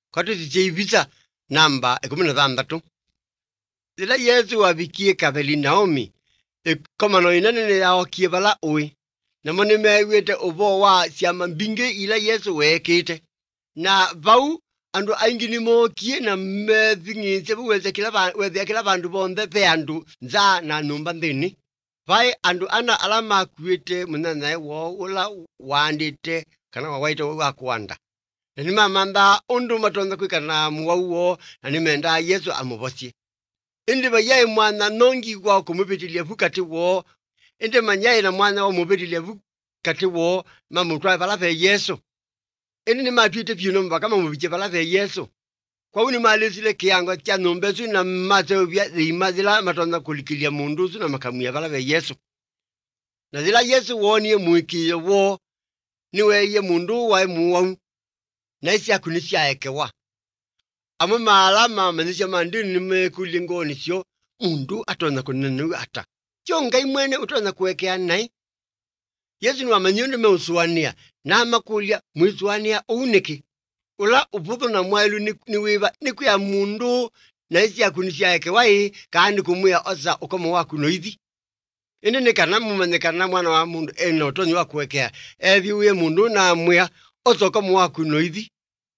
Kwatu zichivisa namba 16. Zila Yesu wabikie Kapernaumi. Komano inene yao kiebala ui. Namone mewete ubo wa siama mbinge ila Yesu wekete. Na vau andu aingi kie na methingi sebu weze kila bandu bonde pe andu nza na numba ndini. Vai andu ana alama kuete munana wo ula wandite kana wawaita wa kuanda. Na nima manda undu matonda kwikana muwauo na nimenda Yesu amubosie. Indi bayaye mwana nongi kwa kumupitilia vukati wo. Indi manyaye na mwana wa mupitilia vukati wo mamutwa balafe Yesu. Indi ni matuite pino mbaka mamubiche balafe Yesu. Kwa uni malesile kiango cha nombesu na mateo vya imazila matonda kulikilia mundusu na makamuya balafe Yesu. Na zila Yesu woniye muikiye wo niweye mundu wa muwau. Na isi akunisia ekewa. Ama maalama manisha mandini nimekulingo nisio mundu atona kunenu ata. Chio ngai mwene utona kuwekea nai. Yesu ni wamanyoni meusuwania. Na amakulia muisuwania uniki. Ula upudu na mwailu niwiba nikuya mundu. Na isi akunisia ekewa hii kaani kumuya oza ukomo waku noithi. Indi nikanamu manekana mwana wa mundu eno utoni wa kuwekea. Evi uye mundu na muya oza ukomo waku noithi.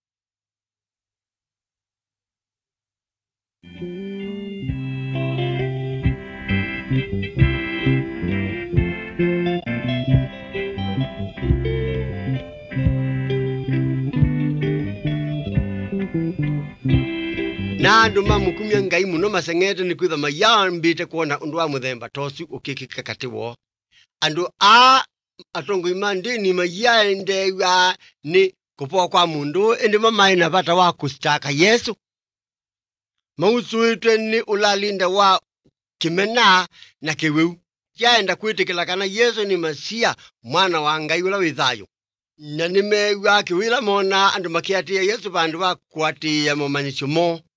Na andu mamukumia ngai muno masengete ni kwitha mayambite kuona undu wa muthemba tosu ukikika kati wo. Andu atongo imandini mayaende ya ni kupoa kwa mundu indi mamae na bata wa kustaka Yesu. Mausuitwe ni ulalinda wa kimena na kiweu. Yaenda kwitikila kana Yesu ni Masia mwana wa ngai ula withayo. Na nimewa kiwila mona andu makiatia Yesu bandu wa kuatia momanyisho mo.